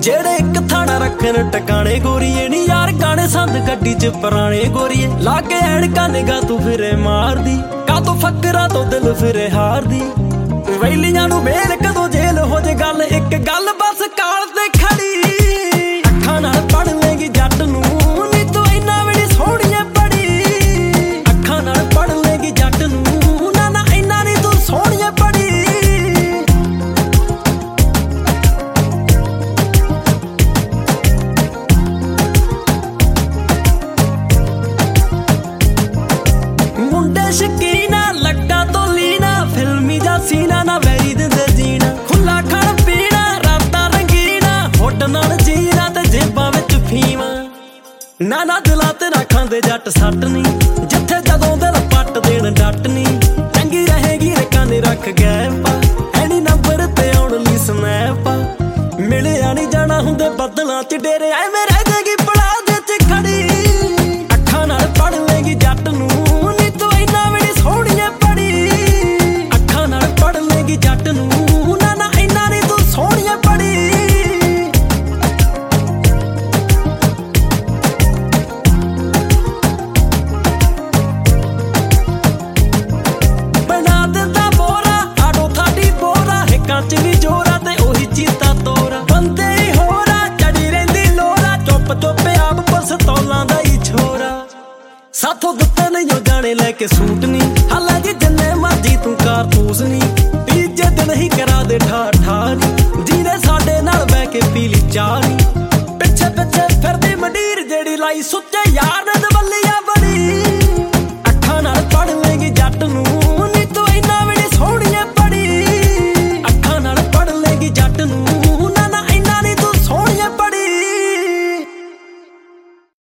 ਜਿਹੜੇ ਇੱਕ ਥਾਣਾ ਰੱਖਣ ਟਿਕਾਣੇ ਗੋਰੀਏ ਨੀ ਯਾਰ ਗਾਣੇ ਸੰਦ ਗੱਡੀ ਚ ਪੁਰਾਣੇ ਗੋਰੀਏ। ਲਾ ਕੇ ਐਨਕਾਂ ਨਿਗਾ ਤੂੰ ਫਿਰੇ ਮਾਰਦੀ, ਕਾਤੋਂ ਫੱਕਰਾਂ ਤੋਂ ਦਿਲ ਫਿਰੇ ਹਾਰਦੀ। ਵੈਲੀਆਂ ਨੂੰ ਵੇਲ ਕਦੋਂ ਜੇਲ ਹੋ ਜੇ ਗੱਲ ਇੱਕ ਗੱਲ ਬਸ ਕਾਲ ਤੇ ਖੜੀ। ਅੱਖਾਂ ਨਾਲ ਪੜ ਲੇਗੀ ਜੱਟ ਨੂੰ ਨੀ ਤੂੰ ਇੰਨਾ ਵੀ ਨੀ ਸੋਹਣੀਏ ਪੜੀ। ਅੱਖਾਂ ਨਾਲ ਪੜ ਲੇਗੀ ਜੱਟ ਨੂੰ ਨਾ ਨਾ ਇੰਨਾ ਨੀ ਤੂੰ ਸੋਹਣੀਏ ਪੜੀ। ਮੁੰਡੇ ਸ਼ਕੀਨਾ ਲੱਗਾ ਤੋਂ ਲੀਨਾ, ਫਿਲਮੀ ਜਾਂ ਸੀਨਾ ਨਾ ਵੈਰੀ ਦਿੰਦੇ ਜੀਣਾ। ਖੁੱਲਾ ਖਾਣ ਪੀਣਾ ਰਾਤਾਂ ਰੰਗੀਨਾ, ਹੋਟ ਨਾਲ ਜੀਣਾ ਤੇ ਜੇਬਾਂ ਵਿੱਚ ਫੀਵਾ। ਨਾ ਨਾ ਦਿਲਾਂ ਤੇ ਨਾ ਖਾਂਦੇ ਜੱਟ ਸੱਟ ਨੀ, ਜਿੱਥੇ ਜਦੋਂ ਦਿਲ ਪੱਟ ਦੇਣ ਡੱਟ ਨੀ। ਚੰਗੀ ਰਹੇਗੀ ਰਕਾਂ ਨੇ ਰੱਖ ਗਏ ਪਾ, ਐਨੀ ਨੰਬਰ ਤੇ ਆਉਣ ਲਈ ਸਨੈਪ। ਮਿਲਿਆ ਨੀ ਜਾਣਾ ਹੁੰਦੇ ਬੱਦਲਾਂ ਚ ਡੇਰੇ, ਐਵੇਂ ਰਹਿ ਜਾਏਗੀ ਪੜਾ ਦੇ ਚ ਖੜੀ। ਅੱਖਾਂ ਨਾਲ ਪੜ ਲੇਗੀ ਜੱਟ ਨੂੰ ਨੀ ਤੂੰ ਇੰਨਾ ਵੀ ਨੀ ਸੋਹਣੀਏ ਪੜੀ। ਅੱਖਾਂ ਨਾਲ ਪੜ ਲੇਗੀ ਜੱਟ ਨੂੰ ਨਾ ਨਾ ਇੰਨਾ ਨੀ ਤੂੰ ਸੋਹਣੀਏ ਪੜੀ। ਬਣਾ ਦਿੰਦਾ ਬੋਰਾ ਆਡੋ ਥਾਡੀ ਬੋਰਾ, ਹਿੱਕਾਂ ਚ ਵੀ ਜੋਰਾ ਤੇ ਉਹੀ ਚੀਤਾ ਤੋਰਾ। ਬੰਦੇ ਹੀ ਹੋਰਾ ਚੜੀ ਰਹਿੰਦੀ ਲੋਰਾ, ਚੁੱਪ ਚੁੱਪ ਆਪ ਪਸਤੌਲਾਂ ਦਾ ਹੀ ਛੋਰਾ। ਸਾਥੋਂ ਦਿੱਤੇ ਨਹੀਂ ਉਹ ਜਾਣੇ ਲੈ ਕੇ ਸੂਟ ਨੀ, ਹਾਲਾਂ ਜੀ ਜਿੰਨੇ ਮਰਜੀ ਤੂੰ ਕਾਰਤੂਸ ਨੀ। ਤੀਜੇ ਦਿਨ ਹੀ ਕਰਾ ਦੇ ਠਾ ਠਾ ਨੀ, ਜਿਹਨੇ ਸਾਡੇ ਨਾਲ ਬਹਿ ਕੇ ਪੀ ਲਈ ਚਾਹ ਨੀ। ਪਿੱਛੇ ਪਿੱਛੇ ਫਿਰਦੀ ਮੰਡੀਰ ਜਿਹੜੀ ਲਾਈ ਸੁੱਚੇ ਯਾਰ ਨੇ